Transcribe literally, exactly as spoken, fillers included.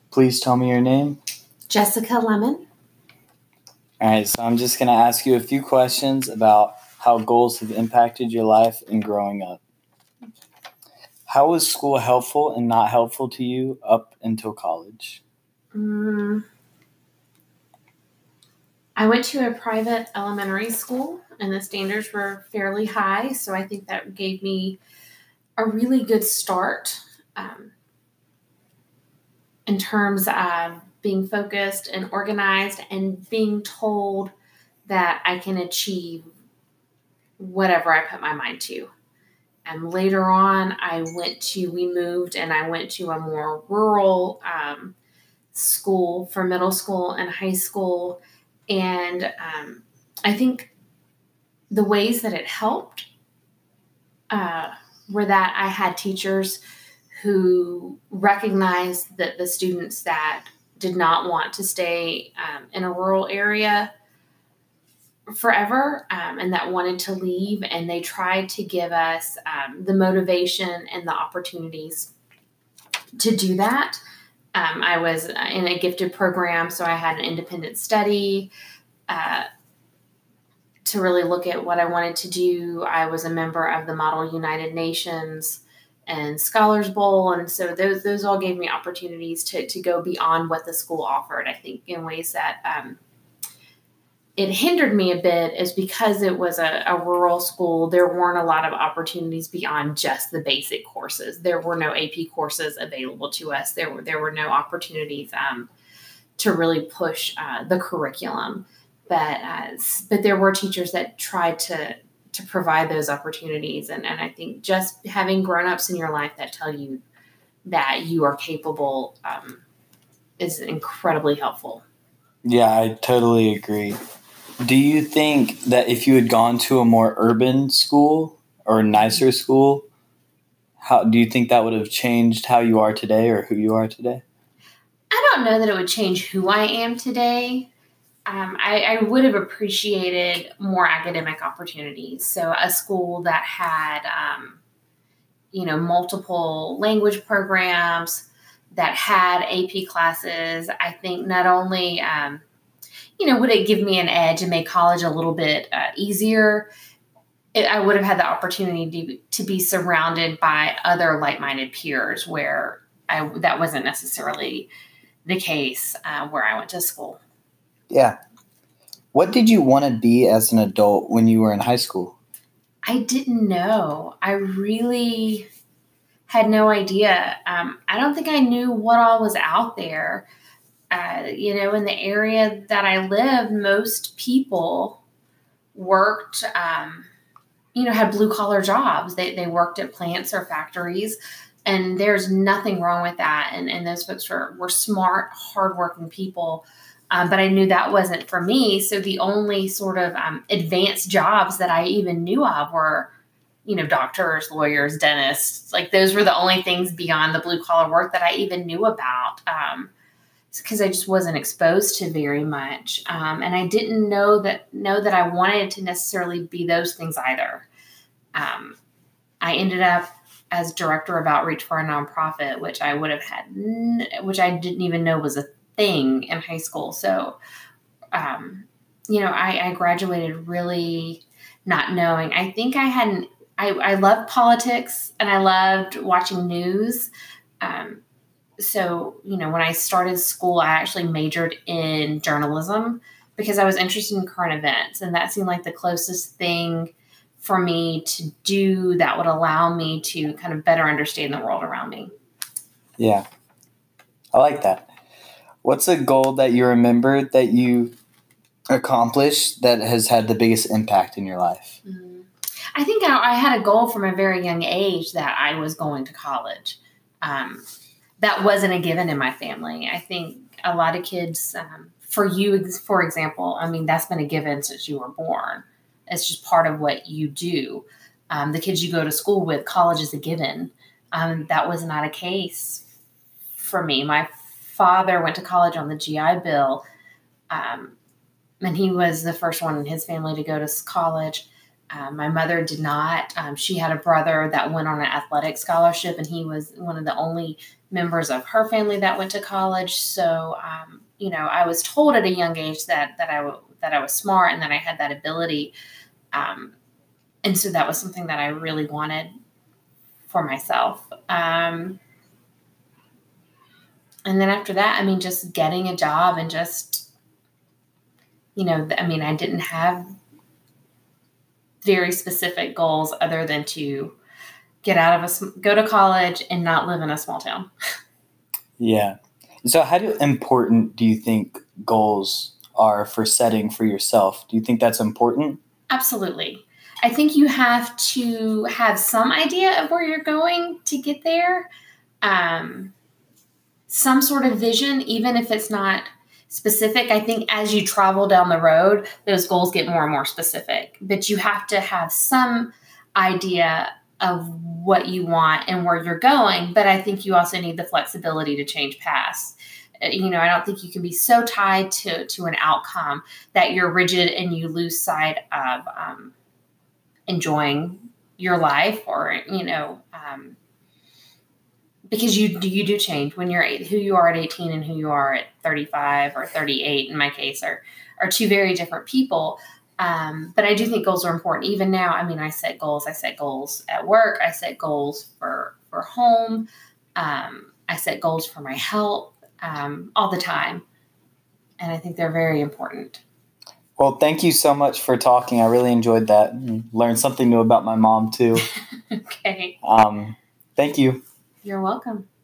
Please tell me your name. Jessica Lemon. All right, so I'm just going to ask you a few questions about how goals have impacted your life in growing up. How was school helpful and not helpful to you up until college? Mm, I went to a private elementary school, and the standards were fairly high, so I think that gave me a really good start um, in terms of being focused and organized and being told that I can achieve whatever I put my mind to. And later on, I went to, we moved and I went to a more rural um, school for middle school and high school. And um, I think the ways that it helped uh, were that I had teachers who recognized that the students that did not want to stay um, in a rural area forever um, and that wanted to leave, and they tried to give us um, the motivation and the opportunities to do that. Um, I was in a gifted program, so I had an independent study uh, to really look at what I wanted to do. I was a member of the Model United Nations and Scholars Bowl, and so those those all gave me opportunities to to go beyond what the school offered. I think in ways that um, it hindered me a bit is because it was a, a rural school. There weren't a lot of opportunities beyond just the basic courses. There were no A P courses available to us. There were there were no opportunities um, to really push uh, the curriculum. But uh, but there were teachers that tried to to provide those opportunities, and and I think just having grown-ups in your life that tell you that you are capable um, is incredibly helpful. Yeah, I totally agree. Do you think that if you had gone to a more urban school or a nicer school, how do you think that would have changed how you are today or who you are today? I don't know that it would change who I am today. Um, I, I would have appreciated more academic opportunities. So a school that had, um, you know, multiple language programs, that had A P classes. I think not only, um, you know, would it give me an edge and make college a little bit uh, easier, it, I would have had the opportunity to, to be surrounded by other like-minded peers where I, that wasn't necessarily the case uh, where I went to school. Yeah. What did you want to be as an adult when you were in high school? I didn't know. I really had no idea. Um, I don't think I knew what all was out there. Uh, you know, in the area that I lived, most people worked, um, you know, had blue collar jobs. They, they worked at plants or factories, and there's nothing wrong with that. And, and those folks were, were smart, hardworking people. Um, but I knew that wasn't for me. So the only sort of um, advanced jobs that I even knew of were, you know, doctors, lawyers, dentists. Like those were the only things beyond the blue collar work that I even knew about. Um, because I just wasn't exposed to very much. Um, and I didn't know that, know that I wanted to necessarily be those things either. Um, I ended up as director of outreach for a nonprofit, which I would have had, which I didn't even know was a thing in high school. So, um, you know, I, I graduated really not knowing. I think I hadn't, I, I loved politics and I loved watching news. Um, so, you know, when I started school, I actually majored in journalism because I was interested in current events. And that seemed like the closest thing for me to do that would allow me to kind of better understand the world around me. Yeah, I like that. What's a goal that you remember that you accomplished that has had the biggest impact in your life? Mm-hmm. I think I, I had a goal from a very young age that I was going to college. Um, that wasn't a given in my family. I think a lot of kids, um, for you, for example, I mean, that's been a given since you were born. It's just part of what you do. Um, the kids you go to school with, college is a given. Um, that was not a case for me. My father went to college on the G I Bill, um, and he was the first one in his family to go to college. Um, my mother did not. Um, she had a brother that went on an athletic scholarship, and he was one of the only members of her family that went to college. So, um, you know, I was told at a young age that that I w- that I was smart and that I had that ability, um, and so that was something that I really wanted for myself. Um, and then after that, I mean, just getting a job and just, you know, I mean, I didn't have very specific goals other than to get out of a, go to college and not live in a small town. Yeah. So how do, important do you think goals are for setting for yourself? Do you think that's important? Absolutely. I think you have to have some idea of where you're going to get there. Um, some sort of vision, even if it's not specific. I think as you travel down the road, those goals get more and more specific. But you have to have some idea of what you want and where you're going. But I think you also need the flexibility to change paths. You know, I don't think you can be so tied to, to an outcome that you're rigid and you lose sight of um, enjoying your life, or, you know, um, because you you do change when you're eight, who you are at eighteen and who you are at thirty-five or thirty-eight in my case are are two very different people. Um, but I do think goals are important. Even now, I mean, I set goals. I set goals at work. I set goals for for home. Um, I set goals for my health um, all the time, and I think they're very important. Well, thank you so much for talking. I really enjoyed that. Learned something new about my mom too. Okay. Um, thank you. You're welcome.